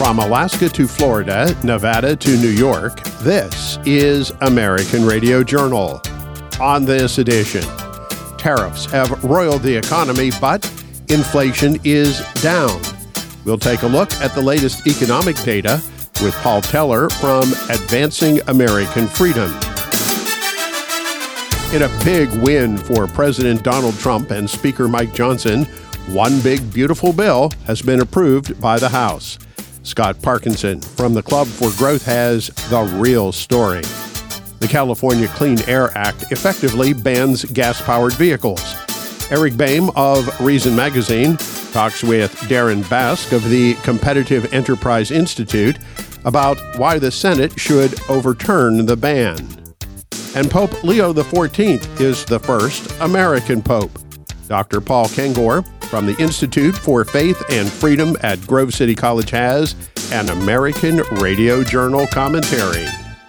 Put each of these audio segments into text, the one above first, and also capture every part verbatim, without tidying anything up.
From Alaska to Florida, Nevada to New York, this is American Radio Journal. On this edition, tariffs have roiled the economy, but inflation is down. We'll take a look at the latest economic data with Paul Teller from Advancing American Freedom. In a big win for President Donald Trump and Speaker Mike Johnson, one big, beautiful bill has been approved by the House. Scott Parkinson from the Club for Growth has the real story. The California Clean Air Act effectively bans gas-powered vehicles. Eric Boehm of Reason Magazine talks with Darren Bask of the Competitive Enterprise Institute about why the Senate should overturn the ban. And Pope Leo the fourteenth is the first American Pope. Doctor Paul Kengor from the Institute for Faith and Freedom at Grove City College has an American Radio Journal commentary.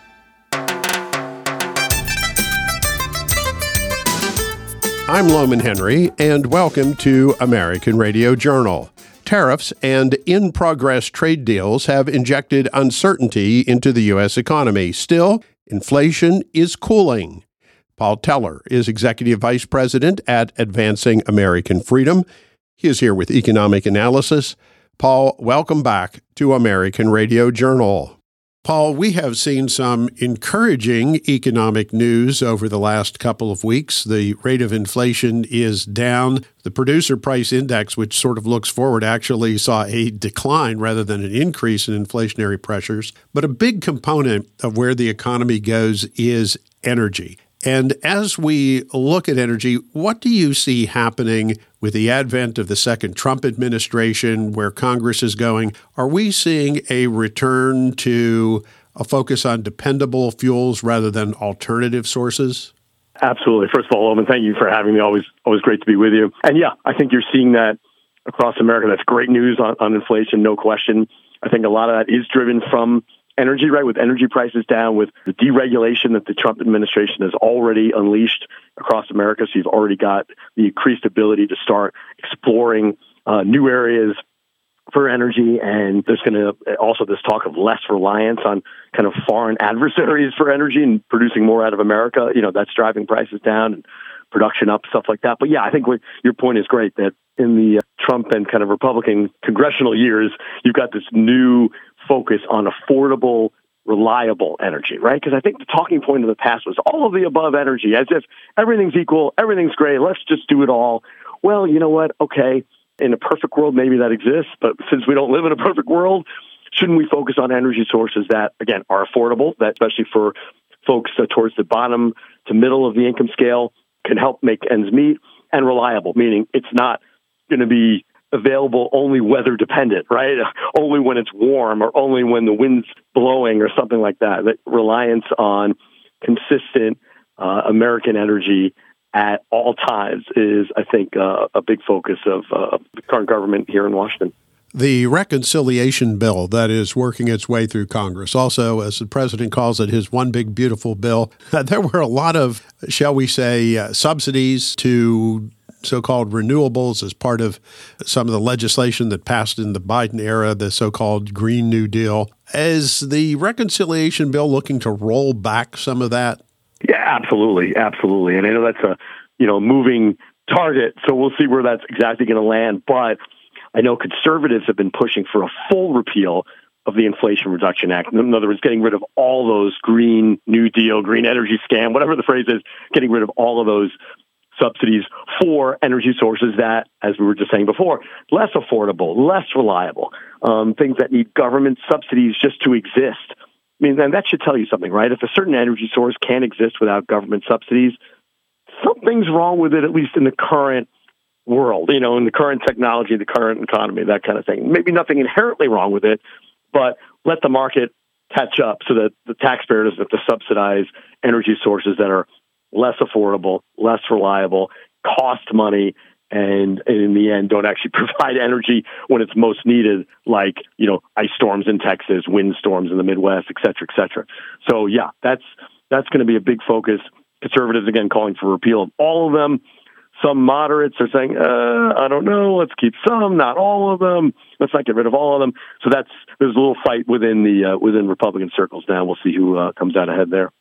I'm Loman Henry, and welcome to American Radio Journal. Tariffs and in-progress trade deals have injected uncertainty into the U S economy. Still, inflation is cooling. Paul Teller is Executive Vice President at Advancing American Freedom. He is here with economic analysis. Paul, welcome back to American Radio Journal. Paul, we have seen some encouraging economic news over the last couple of weeks. The rate of inflation is down. The producer price index, which sort of looks forward, actually saw a decline rather than an increase in inflationary pressures. But a big component of where the economy goes is energy. And as we look at energy, what do you see happening with the advent of the second Trump administration, where Congress is going? Are we seeing a return to a focus on dependable fuels rather than alternative sources? Absolutely. First of all, Loman, thank you for having me. Always, always great to be with you. And yeah, I think you're seeing that across America. That's great news on, on inflation, no question. I think a lot of that is driven from energy, right? With energy prices down, with the deregulation that the Trump administration has already unleashed across America. So you've already got the increased ability to start exploring uh, new areas for energy. And there's going to also this talk of less reliance on kind of foreign adversaries for energy and producing more out of America. You know, that's driving prices down and production up, stuff like that. But yeah, I think what, your point is great that in the uh, Trump and kind of Republican congressional years, you've got this new focus on affordable, reliable energy, right? Because I think the talking point of the past was all of the above energy, as if everything's equal, everything's great, let's just do it all. Well, you know what? Okay, in a perfect world, maybe that exists, but since we don't live in a perfect world, shouldn't we focus on energy sources that, again, are affordable, that especially for folks uh, towards the bottom to middle of the income scale, can help make ends meet, and reliable, meaning it's not going to be available only weather dependent, right? Only when it's warm or only when the wind's blowing or something like that. That reliance on consistent uh, American energy at all times is, I think, uh, a big focus of uh, the current government here in Washington. The reconciliation bill that is working its way through Congress, also, as the president calls it, his one big beautiful bill, there were a lot of, shall we say, uh, subsidies to so-called renewables as part of some of the legislation that passed in the Biden era, the so-called Green New Deal. Is the reconciliation bill looking to roll back some of that? Yeah, absolutely. Absolutely. And I know that's a, you know, moving target, so we'll see where that's exactly going to land. But I know conservatives have been pushing for a full repeal of the Inflation Reduction Act. In other words, getting rid of all those Green New Deal, green energy scam, whatever the phrase is, getting rid of all of those subsidies for energy sources that, as we were just saying before, less affordable, less reliable, um, things that need government subsidies just to exist. I mean, and that should tell you something, right? If a certain energy source can't exist without government subsidies, something's wrong with it, at least in the current world, you know, in the current technology, the current economy, that kind of thing. Maybe nothing inherently wrong with it, but let the market catch up so that the taxpayer doesn't have to subsidize energy sources that are less affordable, less reliable, cost money, and in the end don't actually provide energy when it's most needed, like, you know, ice storms in Texas, wind storms in the Midwest, et cetera, et cetera. So, yeah, that's that's going to be a big focus. Conservatives, again, calling for repeal of all of them. some moderates are saying, uh, I don't know, let's keep some, not all of them. Let's not get rid of all of them. So that's there's a little fight within the uh, within Republican circles now. We'll see who uh, comes out ahead there.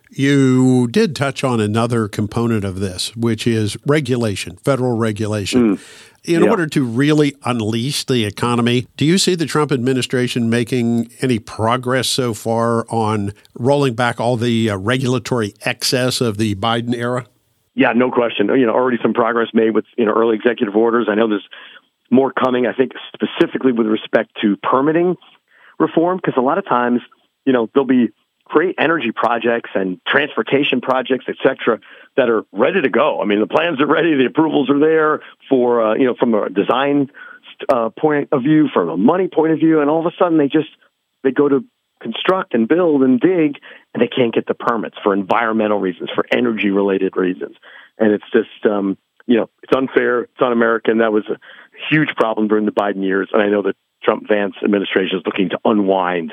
You did touch on another component of this, which is regulation, federal regulation. Mm. In yeah. order to really unleash the economy, do you see the Trump administration making any progress so far on rolling back all the uh, regulatory excess of the Biden era? Yeah, no question. You know, already some progress made with, you know, early executive orders. I know there's more coming, I think, specifically with respect to permitting reform, because a lot of times, you know, there'll be great energy projects and transportation projects, et cetera, that are ready to go. I mean, the plans are ready, the approvals are there for, uh, you know, from a design uh, point of view, from a money point of view, and all of a sudden they just, they go to construct and build and dig, and they can't get the permits for environmental reasons, for energy-related reasons. And it's just, um, you know, it's unfair, it's un-American. That was a huge problem during the Biden years, and I know the Trump-Vance administration is looking to unwind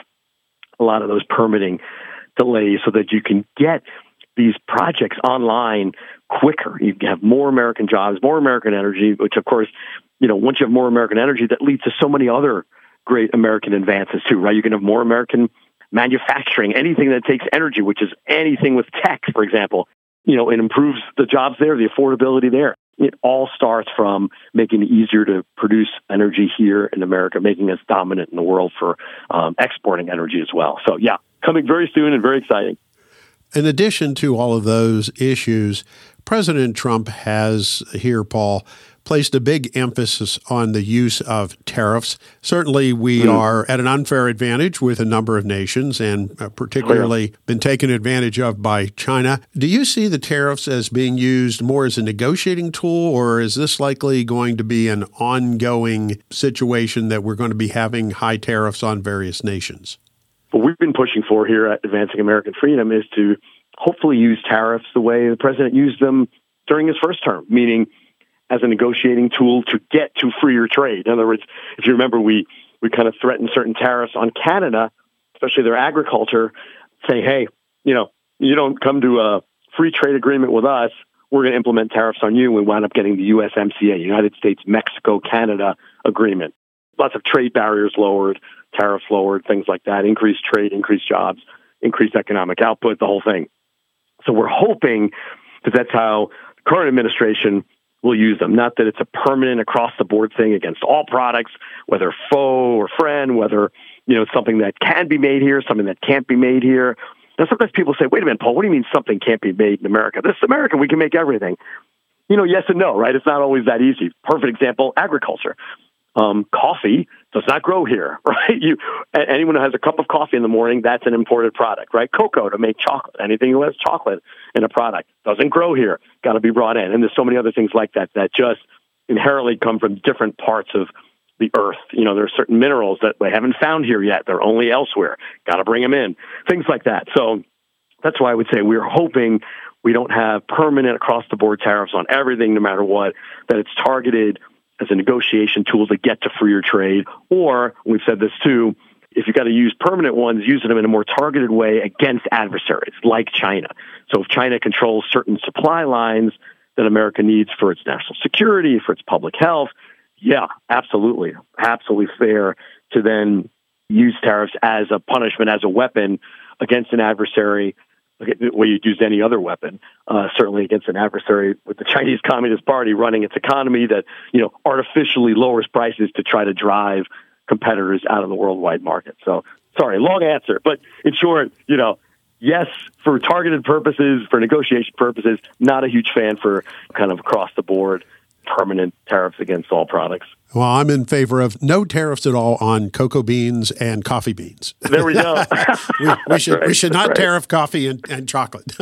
a lot of those permitting delays so that you can get these projects online quicker. You have more American jobs, more American energy, which, of course, you know, once you have more American energy, that leads to so many other great American advances, too, right? You can have more American manufacturing, anything that takes energy, which is anything with tech, for example. You know, it improves the jobs there, the affordability there. It all starts from making it easier to produce energy here in America, making us dominant in the world for um, exporting energy as well. So, yeah, coming very soon and very exciting. In addition to all of those issues, President Trump has here, Paul, placed a big emphasis on the use of tariffs. Certainly, we mm. are at an unfair advantage with a number of nations, and particularly oh, yeah. been taken advantage of by China. Do you see the tariffs as being used more as a negotiating tool, or is this likely going to be an ongoing situation that we're going to be having high tariffs on various nations? What we've been pushing for here at Advancing American Freedom is to hopefully use tariffs the way the president used them during his first term, meaning as a negotiating tool to get to freer trade. In other words, if you remember, we, we kind of threatened certain tariffs on Canada, especially their agriculture, saying, hey, you know, you don't come to a free trade agreement with us, we're going to implement tariffs on you. We wound up getting the U S M C A, United States, Mexico, Canada agreement. Lots of trade barriers lowered, tariffs lowered, things like that, increased trade, increased jobs, increased economic output, the whole thing. So we're hoping that that's how the current administration will use them. Not that it's a permanent across-the-board thing against all products, whether foe or friend, whether, you know, it's something that can be made here, something that can't be made here. Now, sometimes people say, wait a minute, Paul, what do you mean something can't be made in America? This is America. We can make everything. You know, yes and no, right? It's not always that easy. Perfect example, agriculture. Um, coffee does not grow here, right? You, anyone who has a cup of coffee in the morning, that's an imported product, right? Cocoa to make chocolate. Anything who has chocolate in a product doesn't grow here, got to be brought in. And there's so many other things like that that just inherently come from different parts of the earth. You know, there are certain minerals that they haven't found here yet. They're only elsewhere. Got to bring them in. Things like that. So that's why I would say we're hoping we don't have permanent across-the-board tariffs on everything, no matter what, that it's targeted as a negotiation tool to get to freer trade. Or, we've said this too, if you've got to use permanent ones, using them in a more targeted way against adversaries like China. So if China controls certain supply lines that America needs for its national security, for its public health, yeah, absolutely, absolutely fair to then use tariffs as a punishment, as a weapon against an adversary, the way you'd use any other weapon, uh, certainly against an adversary with the Chinese Communist Party running its economy that, you know, artificially lowers prices to try to drive competitors out of the worldwide market. So, sorry, long answer. But in short, you know, yes, for targeted purposes, for negotiation purposes, not a huge fan for kind of across the board permanent tariffs against all products. Well, I'm in favor of no tariffs at all on cocoa beans and coffee beans. There we go. we, we should right, we should not right. tariff coffee and, and chocolate.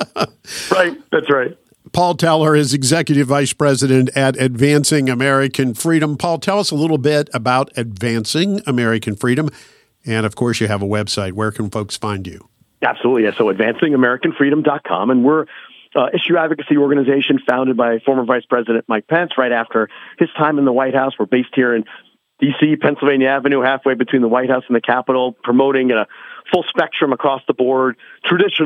Right, that's right. Paul Teller is Executive Vice President at Advancing American Freedom. Paul, tell us a little bit about Advancing American Freedom. And, of course, you have a website. Where can folks find you? Absolutely. Yeah. So advancing american freedom dot com. And we're Uh, issue advocacy organization founded by former Vice President Mike Pence right after his time in the White House. We're based here in D C, Pennsylvania Avenue, halfway between the White House and the Capitol, promoting a full spectrum across the board, traditional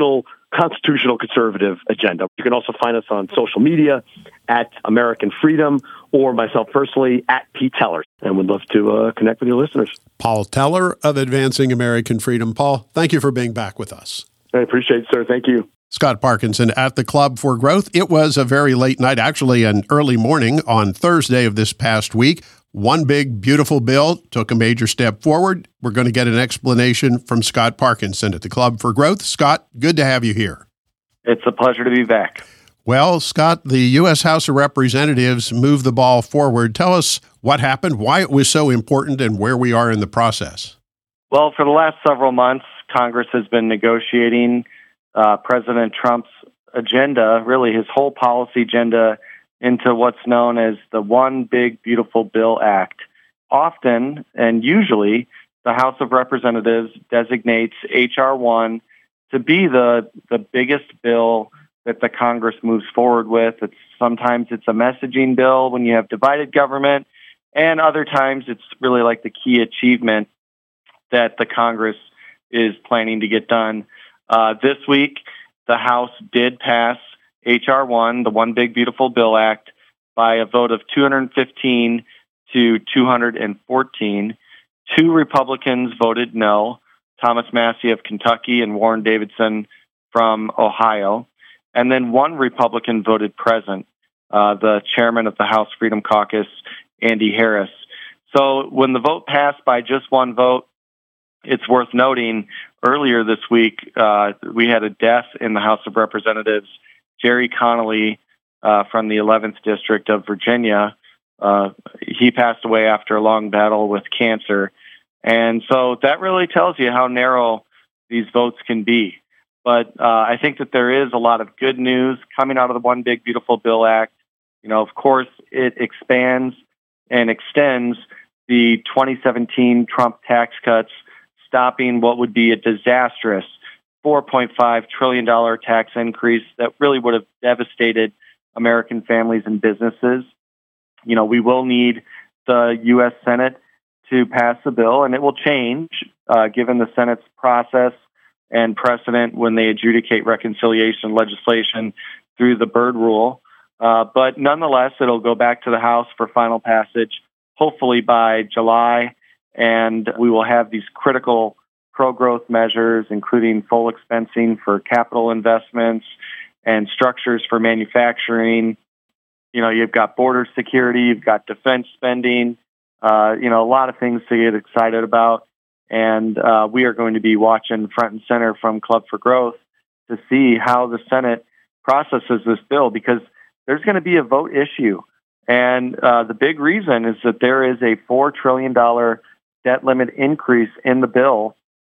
constitutional conservative agenda. You can also find us on social media at American Freedom, or myself personally at Pete Teller, and would love to uh, connect with your listeners. Paul Teller of Advancing American Freedom. Paul, thank you for being back with us. I appreciate it, sir. Thank you. Scott Parkinson at the Club for Growth. It was a very late night, actually an early morning on Thursday of this past week. One big, beautiful bill took a major step forward. We're going to get an explanation from Scott Parkinson at the Club for Growth. Scott, good to have you here. It's a pleasure to be back. Well, Scott, the U S House of Representatives moved the ball forward. Tell us what happened, why it was so important, and where we are in the process. Well, for the last several months, Congress has been negotiating uh, President Trump's agenda, really his whole policy agenda, into what's known as the One Big Beautiful Bill Act. Often, and usually, the House of Representatives designates H R one to be the, the biggest bill that the Congress moves forward with. It's sometimes it's a messaging bill when you have divided government, and other times it's really like the key achievement that the Congress is planning to get done. Uh, this week, the House did pass H R one, the One Big Beautiful Bill Act, by a vote of two hundred fifteen to two hundred fourteen. Two Republicans voted no, Thomas Massie of Kentucky and Warren Davidson from Ohio. And then one Republican voted present, uh, the chairman of the House Freedom Caucus, Andy Harris. So when the vote passed by just one vote, it's worth noting earlier this week, uh, we had a death in the House of Representatives. Jerry Connolly uh, from the eleventh District of Virginia, uh, he passed away after a long battle with cancer. And so that really tells you how narrow these votes can be. But uh, I think that there is a lot of good news coming out of the One Big Beautiful Bill Act. You know, of course, it expands and extends the twenty seventeen Trump tax cuts, stopping what would be a disastrous four point five trillion dollars tax increase that really would have devastated American families and businesses. You know, we will need the U S Senate to pass the bill, and it will change uh, given the Senate's process and precedent when they adjudicate reconciliation legislation through the Byrd Rule. Uh, but nonetheless, it'll go back to the House for final passage, hopefully by July, and we will have these critical pro-growth measures, including full expensing for capital investments and structures for manufacturing. You know, you've got border security, you've got defense spending, uh, you know, a lot of things to get excited about. And uh, we are going to be watching front and center from Club for Growth to see how the Senate processes this bill, because there's going to be a vote issue. And uh, the big reason is that there is a four trillion dollars debt limit increase in the bill.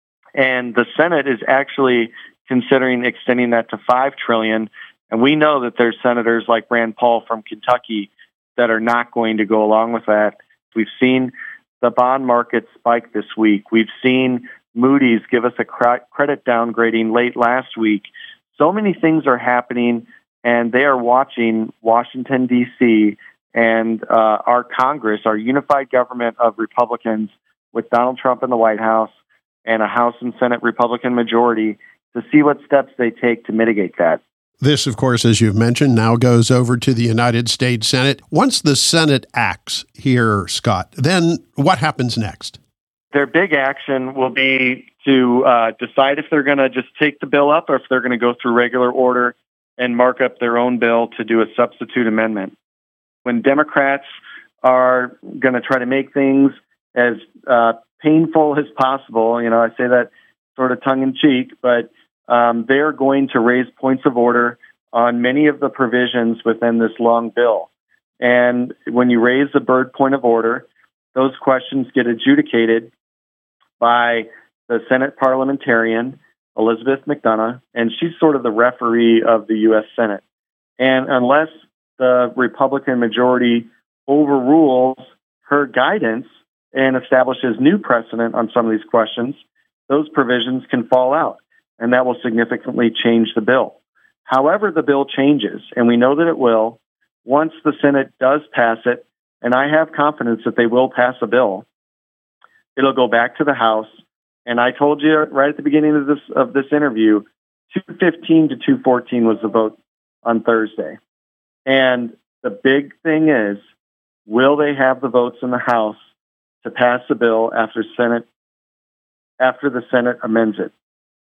And the Senate is actually considering extending that to five trillion dollars. And we know that there's senators like Rand Paul from Kentucky that are not going to go along with that. We've seen the bond market spike this week. We've seen Moody's give us a credit downgrading late last week. So many things are happening, and they are watching Washington, D C, and uh, our Congress, our unified government of Republicans with Donald Trump in the White House and a House and Senate Republican majority, to see what steps they take to mitigate that. This, of course, as you've mentioned, now goes over to the United States Senate. Once the Senate acts here, Scott, then what happens next? Their big action will be to uh, decide if they're going to just take the bill up or if they're going to go through regular order and mark up their own bill to do a substitute amendment. When Democrats are going to try to make things as uh, painful as possible, you know, I say that sort of tongue-in-cheek, but Um, they are going to raise points of order on many of the provisions within this long bill. And when you raise the Byrd point of order, those questions get adjudicated by the Senate parliamentarian, Elizabeth McDonough, and she's sort of the referee of the U S Senate. And unless the Republican majority overrules her guidance and establishes new precedent on some of these questions, those provisions can fall out, and that will significantly change the bill. However, the bill changes, and we know that it will, once the Senate does pass it, and I have confidence that they will pass a bill, it'll go back to the House. And I told you right at the beginning of this of this interview, two fifteen to two fourteen was the vote on Thursday. And the big thing is, will they have the votes in the House to pass the bill after Senate after the Senate amends it?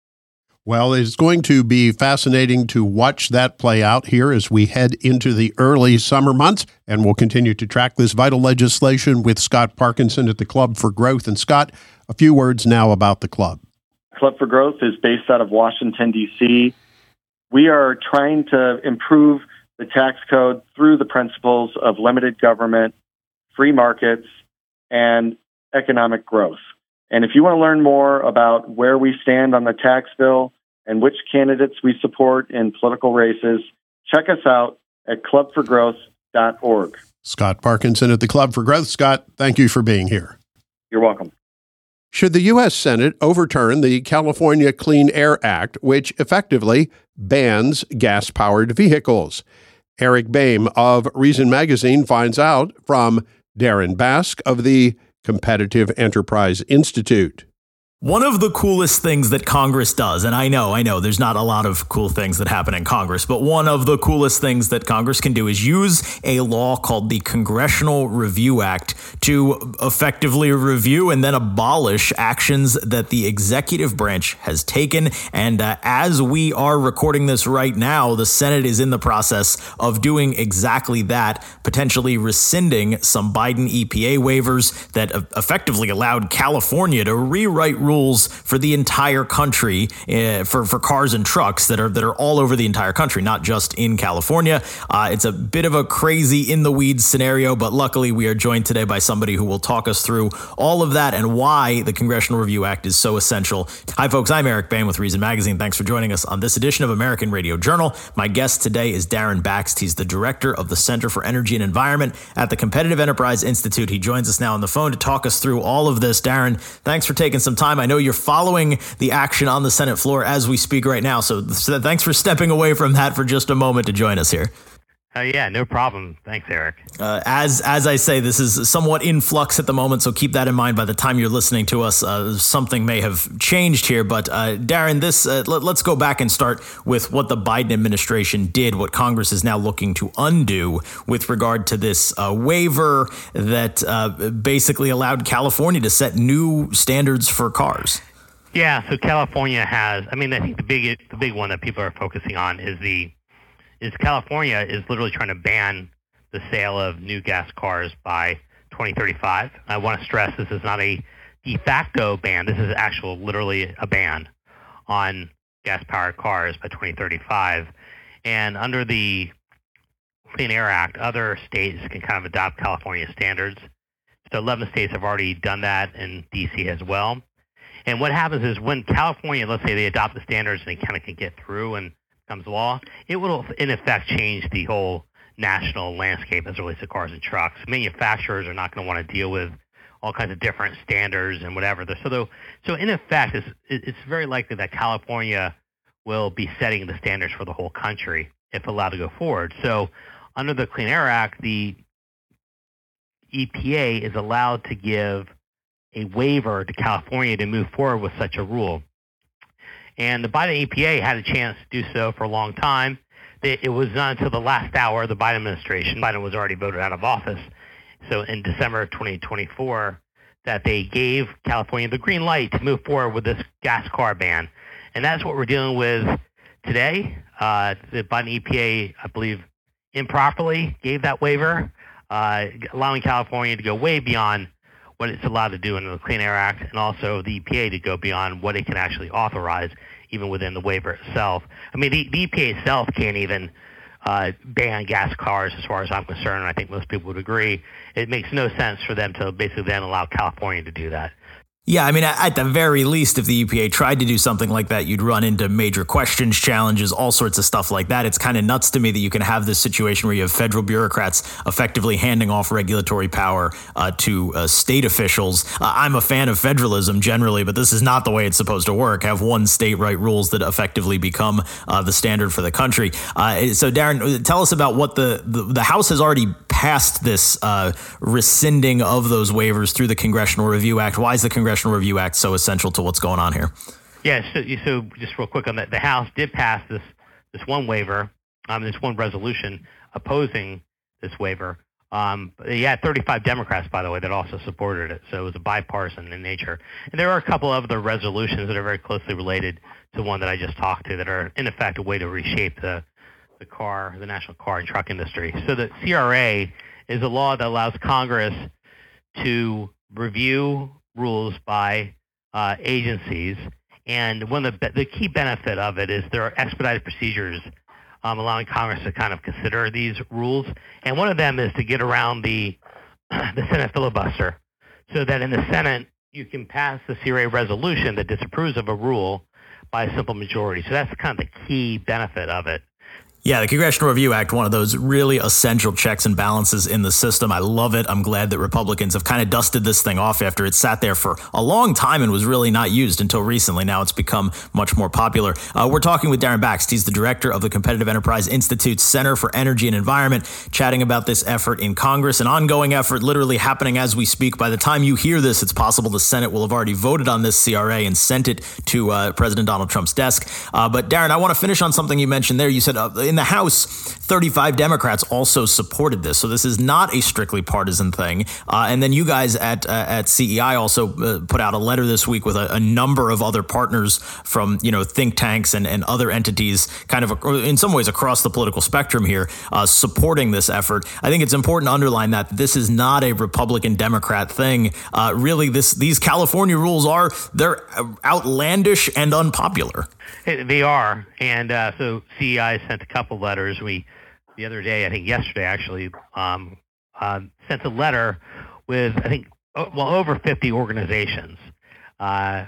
Well, it's going to be fascinating to watch that play out here as we head into the early summer months, and we'll continue to track this vital legislation with Scott Parkinson at the Club for Growth. And Scott, a few words now about the club. Club for Growth is based out of Washington, D C. We are trying to improve the tax code through the principles of limited government, free markets, and economic growth. And if you want to learn more about where we stand on the tax bill and which candidates we support in political races, check us out at club for growth dot org. Scott Parkinson at the Club for Growth. Scott, thank you for being here. You're welcome. Should the U S Senate overturn the California Clean Air Act, which effectively bans gas-powered vehicles? Eric Boehm of Reason Magazine finds out from Darren Bask of the Competitive Enterprise Institute. One of the coolest things that Congress does, and I know, I know there's not a lot of cool things that happen in Congress, but one of the coolest things that Congress can do is use a law called the Congressional Review Act to effectively review and then abolish actions that the executive branch has taken. And uh, as we are recording this right now, the Senate is in the process of doing exactly that, potentially rescinding some Biden E P A waivers that effectively allowed California to rewrite rules rules for the entire country uh, for for cars and trucks that are that are all over the entire country, not just in California. Uh, it's a bit of a crazy in the weeds scenario, but luckily we are joined today by somebody who will talk us through all of that and why the Congressional Review Act is so essential. Hi, folks. I'm Eric Boehm with Reason Magazine. Thanks for joining us on this edition of American Radio Journal. My guest today is Darren Bask. He's the director of the Center for Energy and Environment at the Competitive Enterprise Institute. He joins us now on the phone to talk us through all of this. Darren, thanks for taking some time. I know you're following the action on the Senate floor as we speak right now, so, so thanks for stepping away from that for just a moment to join us here. Uh, yeah, no problem. Thanks, Eric. Uh, as as I say, this is somewhat in flux at the moment, so keep that in mind. By the time you're listening to us, uh, something may have changed here. But uh, Darren, this uh, let, let's go back and start with what the Biden administration did, what Congress is now looking to undo with regard to this uh, waiver that uh, basically allowed California to set new standards for cars. Yeah, so California has, I mean, I think the big the big one that people are focusing on is the is California is literally trying to ban the sale of new gas cars by twenty thirty-five. I want to stress this is not a de facto ban. This is actual, literally a ban on gas-powered cars by twenty thirty-five. And under the Clean Air Act, other states can kind of adopt California standards. So eleven states have already done that, and D C as well. And what happens is when California, let's say they adopt the standards and they kind of can get through and becomes law, it will in effect change the whole national landscape as it relates to cars and trucks. Manufacturers are not going to want to deal with all kinds of different standards and whatever. So, though, so in effect, it's, it's very likely that California will be setting the standards for the whole country if allowed to go forward. So under the Clean Air Act, the E P A is allowed to give a waiver to California to move forward with such a rule. And the Biden E P A had a chance to do so for a long time. It was not until the last hour of the Biden administration, Biden was already voted out of office, so in December of twenty twenty-four, that they gave California the green light to move forward with this gas car ban. And that's what we're dealing with today. Uh, the Biden E P A, I believe, improperly gave that waiver, uh, allowing California to go way beyond what it's allowed to do under the Clean Air Act, and also the E P A to go beyond what it can actually authorize, even within the waiver itself. I mean, the, the E P A itself can't even uh, ban gas cars, as far as I'm concerned, and I think most people would agree. It makes no sense for them to basically then allow California to do that. Yeah, I mean, at the very least, if the E P A tried to do something like that, you'd run into major questions, challenges, all sorts of stuff like that. It's kind of nuts to me that you can have this situation where you have federal bureaucrats effectively handing off regulatory power uh, to uh, state officials. Uh, I'm a fan of federalism generally, but this is not the way it's supposed to work. Have one state write rules that effectively become uh, the standard for the country. Uh, so, Darren, tell us about what the, the, the House has already passed this uh, rescinding of those waivers through the Congressional Review Act. Why is the Congressional Review Act so essential to what's going on here? Yeah, so, so just real quick on that, the House did pass this this one waiver, um, this one resolution opposing this waiver. Um, you had thirty-five Democrats, by the way, that also supported it, so it was a bipartisan in nature. And there are a couple of other resolutions that are very closely related to one that I just talked to that are, in effect, a way to reshape the the car, the national car and truck industry. So the C R A is a law that allows Congress to review rules by uh, agencies, and one of the, the key benefit of it is there are expedited procedures Um, allowing Congress to kind of consider these rules. And one of them is to get around the the Senate filibuster so that in the Senate you can pass the C R A resolution that disapproves of a rule by a simple majority. So that's kind of the key benefit of it. Yeah, the Congressional Review Act, one of those really essential checks and balances in the system. I love it. I'm glad that Republicans have kind of dusted this thing off after it sat there for a long time and was really not used until recently. Now it's become much more popular. Uh, we're talking with Darren Bakst. He's the director of the Competitive Enterprise Institute's Center for Energy and Environment, chatting about this effort in Congress, an ongoing effort literally happening as we speak. By the time you hear this, it's possible the Senate will have already voted on this C R A and sent it to uh, President Donald Trump's desk. Uh, but Darren, I want to finish on something you mentioned there. You said uh, in the House, thirty-five Democrats also supported this. So this is not a strictly partisan thing. Uh, and then you guys at uh, at C E I also uh, put out a letter this week with a, a number of other partners from, you know, think tanks and, and other entities kind of in some ways across the political spectrum here uh, supporting this effort. I think it's important to underline that this is not a Republican Democrat thing. Uh, really, this these California rules are they're outlandish and unpopular. They are. And uh, so C E I sent a couple letters. We, the other day, I think yesterday actually, um, uh, sent a letter with, I think, well, over fifty organizations. Uh,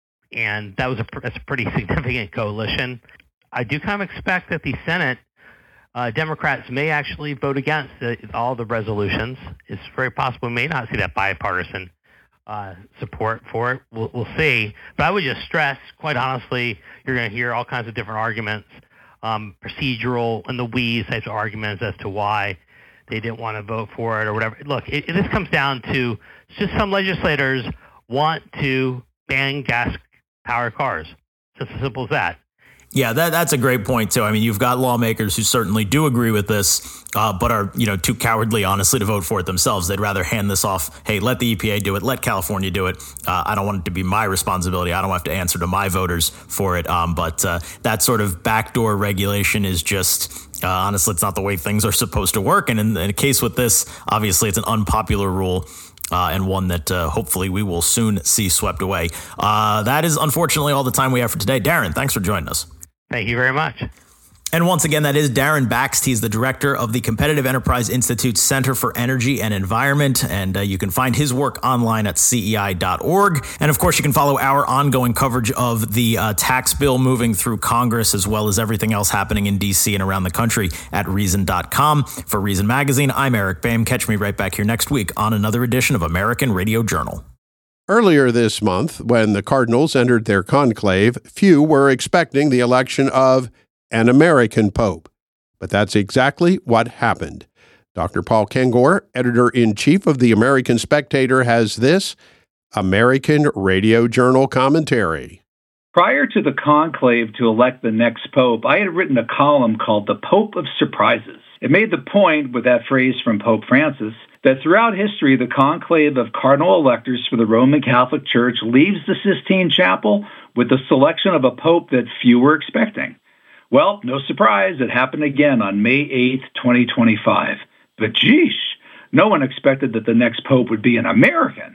and that was a, that's a pretty significant coalition. I do kind of expect that the Senate, uh, Democrats may actually vote against the, all the resolutions. It's very possible we may not see that bipartisan Uh, support for it. We'll, we'll see. But I would just stress, quite honestly, you're going to hear all kinds of different arguments, um, procedural and the weeds types of arguments as to why they didn't want to vote for it or whatever. Look, it, it, this comes down to just some legislators want to ban gas-powered cars. It's as simple as that. Yeah, that, that's a great point, too. I mean, you've got lawmakers who certainly do agree with this, uh, but are, you know, too cowardly, honestly, to vote for it themselves. They'd rather hand this off. Hey, let the E P A do it. Let California do it. Uh, I don't want it to be my responsibility. I don't have to answer to my voters for it. Um, but uh, that sort of backdoor regulation is just, uh, honestly, it's not the way things are supposed to work. And in, in a case with this, obviously, it's an unpopular rule. Uh, and one that uh, hopefully we will soon see swept away. Uh, that is unfortunately all the time we have for today. Darren, thanks for joining us. Thank you very much. And once again, that is Darren Bakst. He's the director of the Competitive Enterprise Institute's Center for Energy and Environment. And uh, you can find his work online at C E I dot org. And of course, you can follow our ongoing coverage of the uh, tax bill moving through Congress, as well as everything else happening in D C and around the country at Reason dot com. For Reason Magazine, I'm Eric Boehm. Catch me right back here next week on another edition of American Radio Journal. Earlier this month, when the Cardinals entered their conclave, few were expecting the election of an American Pope. But that's exactly what happened. Doctor Paul Kengor, editor-in-chief of the American Spectator, has this American Radio Journal commentary. Prior to the conclave to elect the next pope, I had written a column called The Pope of Surprises. It made the point, with that phrase from Pope Francis, that throughout history, the conclave of cardinal electors for the Roman Catholic Church leaves the Sistine Chapel with the selection of a pope that few were expecting. Well, no surprise, it happened again on May eighth, twenty twenty-five. But geesh, no one expected that the next pope would be an American.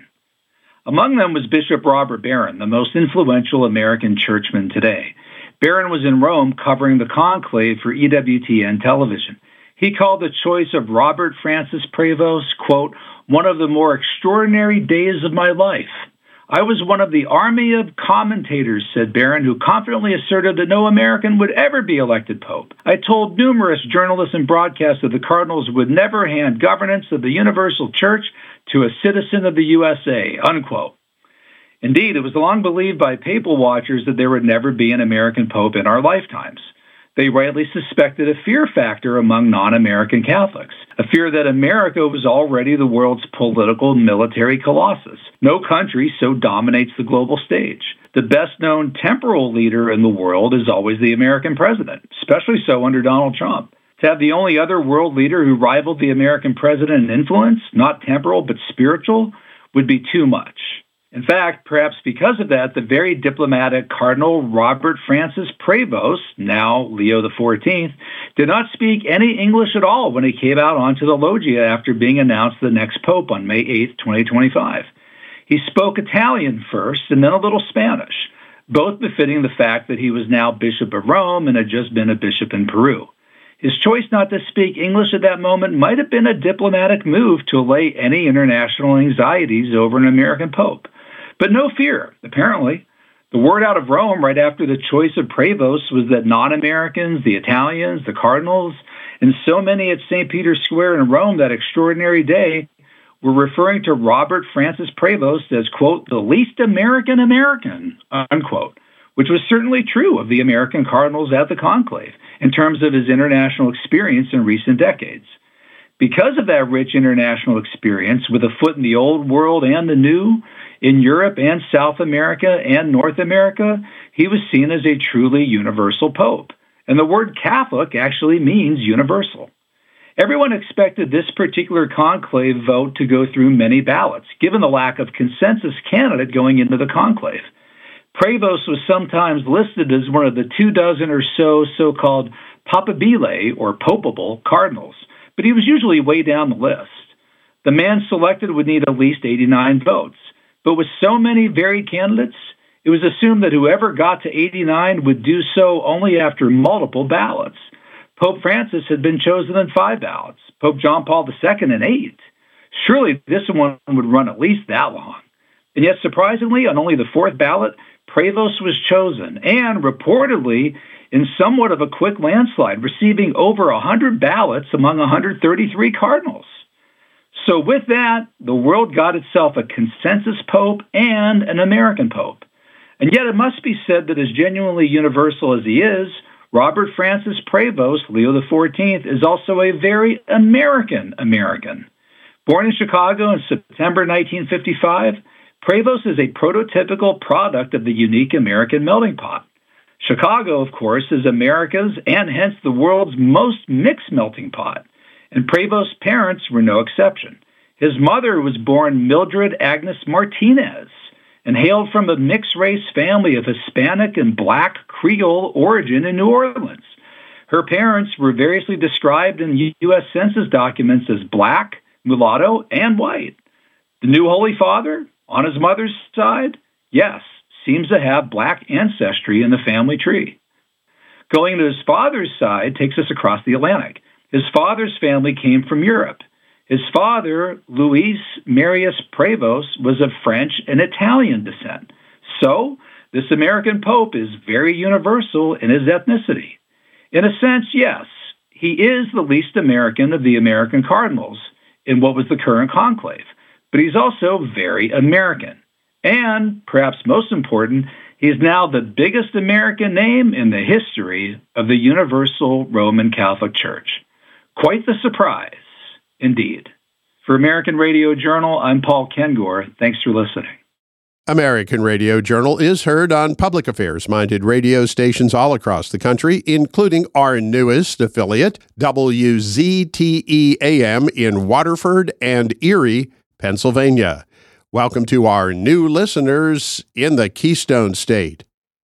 Among them was Bishop Robert Barron, the most influential American churchman today. Barron was in Rome covering the conclave for E W T N television. He called the choice of Robert Francis Prevost, quote, one of the more extraordinary days of my life. I was one of the army of commentators, said Barron, who confidently asserted that no American would ever be elected pope. I told numerous journalists and broadcasts that the Cardinals would never hand governance of the Universal Church to a citizen of the U S A, unquote. Indeed, it was long believed by papal watchers that there would never be an American pope in our lifetimes. They rightly suspected a fear factor among non-American Catholics, a fear that America was already the world's political and military colossus. No country so dominates the global stage. The best-known temporal leader in the world is always the American president, especially so under Donald Trump. To have the only other world leader who rivaled the American president in influence, not temporal but spiritual, would be too much. In fact, perhaps because of that, the very diplomatic Cardinal Robert Francis Prevost, now Leo the fourteenth, did not speak any English at all when he came out onto the loggia after being announced the next pope on May eighth, twenty twenty-five. He spoke Italian first and then a little Spanish, both befitting the fact that he was now Bishop of Rome and had just been a bishop in Peru. His choice not to speak English at that moment might have been a diplomatic move to allay any international anxieties over an American pope. But no fear, apparently. The word out of Rome right after the choice of Prevost was that non-Americans, the Italians, the cardinals, and so many at Saint Peter's Square in Rome that extraordinary day were referring to Robert Francis Prevost as, quote, the least American American, unquote, which was certainly true of the American cardinals at the conclave in terms of his international experience in recent decades. Because of that rich international experience, with a foot in the old world and the new, in Europe and South America and North America, he was seen as a truly universal pope. And the word Catholic actually means universal. Everyone expected this particular conclave vote to go through many ballots, given the lack of consensus candidate going into the conclave. Prevost was sometimes listed as one of the two dozen or so so-called papabile, or popable, cardinals, but he was usually way down the list. The man selected would need at least eighty-nine votes, but with so many varied candidates, it was assumed that whoever got to eighty-nine would do so only after multiple ballots. Pope Francis had been chosen in five ballots, Pope John Paul the Second in eight. Surely this one would run at least that long. And yet, surprisingly, on only the fourth ballot, Prevost was chosen, and reportedly in somewhat of a quick landslide, receiving over one hundred ballots among one hundred thirty-three cardinals. So with that, the world got itself a consensus pope and an American pope. And yet it must be said that as genuinely universal as he is, Robert Francis Prevost, Leo the fourteenth, is also a very American American. Born in Chicago in September nineteen fifty-five, Prevost is a prototypical product of the unique American melting pot. Chicago, of course, is America's and hence the world's most mixed melting pot, and Prevost's parents were no exception. His mother was born Mildred Agnes Martinez and hailed from a mixed-race family of Hispanic and Black Creole origin in New Orleans. Her parents were variously described in U S Census documents as Black, mulatto, and white. The new Holy Father, on his mother's side, yes, seems to have Black ancestry in the family tree. Going to his father's side takes us across the Atlantic. His father's family came from Europe. His father, Louis Marius Prevost, was of French and Italian descent. So, this American Pope is very universal in his ethnicity. In a sense, yes, he is the least American of the American cardinals in what was the current conclave, but he's also very American. And, perhaps most important, he is now the biggest American name in the history of the Universal Roman Catholic Church. Quite the surprise, indeed. For American Radio Journal, I'm Paul Kengor. Thanks for listening. American Radio Journal is heard on public affairs-minded radio stations all across the country, including our newest affiliate, W Z T E A M in Waterford and Erie, Pennsylvania. Welcome to our new listeners in the Keystone State.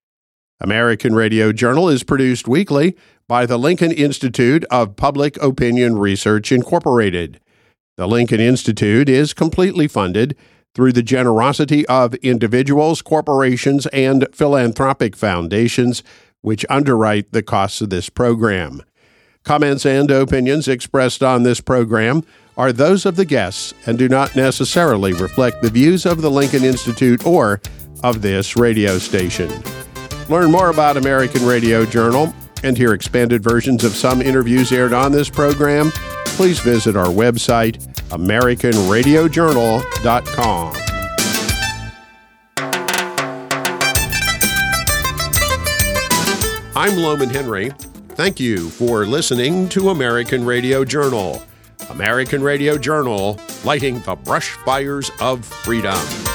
American Radio Journal is produced weekly by the Lincoln Institute of Public Opinion Research, Incorporated. The Lincoln Institute is completely funded through the generosity of individuals, corporations, and philanthropic foundations, which underwrite the costs of this program. Comments and opinions expressed on this program are those of the guests and do not necessarily reflect the views of the Lincoln Institute or of this radio station. Learn more about American Radio Journal and hear expanded versions of some interviews aired on this program. Please visit our website, American Radio Journal dot com. I'm Loman Henry. Thank you for listening to American Radio Journal. American Radio Journal, lighting the brush fires of freedom.